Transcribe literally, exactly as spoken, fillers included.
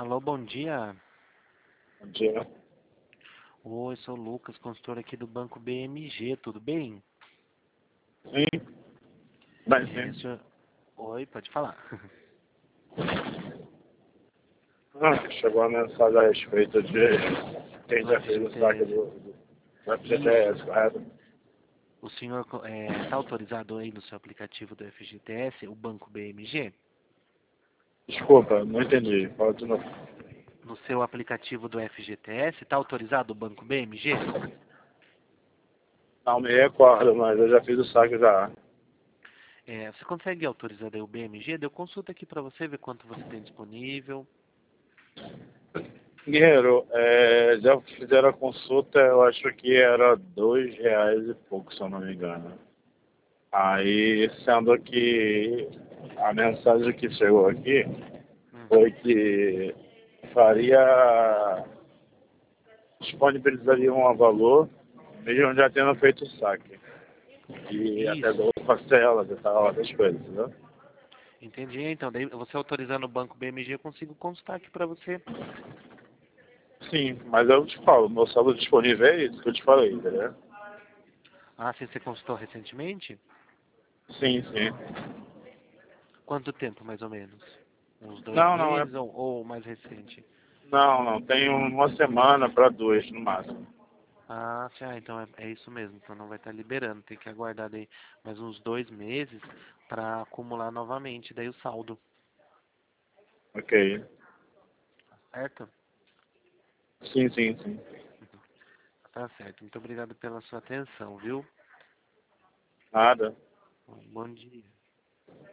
Alô, bom dia. Bom dia. Oi, sou o Lucas, consultor aqui do Banco B M G, tudo bem? Sim, bem, É, sim. senhor... Oi, pode falar. Ah, chegou a mensagem a respeito de quem Do já fez o saque F G T S. do, do, do F G T S, Isso. correto? O senhor está autorizado aí no seu aplicativo do F G T S, o Banco B M G? Desculpa, não entendi. Fala de novo. No seu aplicativo do F G T S, está autorizado o Banco B M G? Não me recordo, mas eu já fiz o saque já. É, você consegue autorizar daí o B M G? Deu consulta aqui para você, ver quanto você tem disponível. Guerreiro, é, já fizeram a consulta, eu acho que era dois reais e pouco, se eu não me engano. Aí, sendo que a mensagem que chegou aqui Hum. foi que faria, disponibilizaria um valor, mesmo já tendo feito o saque. E até Isso. dou parcelas e tal, essas coisas, entendeu? Entendi. Então, daí você autorizando o Banco B M G, eu consigo constar aqui para você. Sim, mas eu te falo, meu saldo disponível é isso que eu te falei, entendeu? Ah, sim, você consultou recentemente? Sim, sim. Quanto tempo, mais ou menos? Uns dois Não, não, é. meses ou, ou mais recente? Não, não, tem uma semana para duas no máximo. Ah, sim, ah, então é, é isso mesmo. Então não vai estar liberando. Tem que aguardar daí mais uns dois meses para acumular novamente daí o saldo. Ok. Certo? Sim, sim, sim. Tá certo. Muito obrigado pela sua atenção, viu? Nada. Bom dia.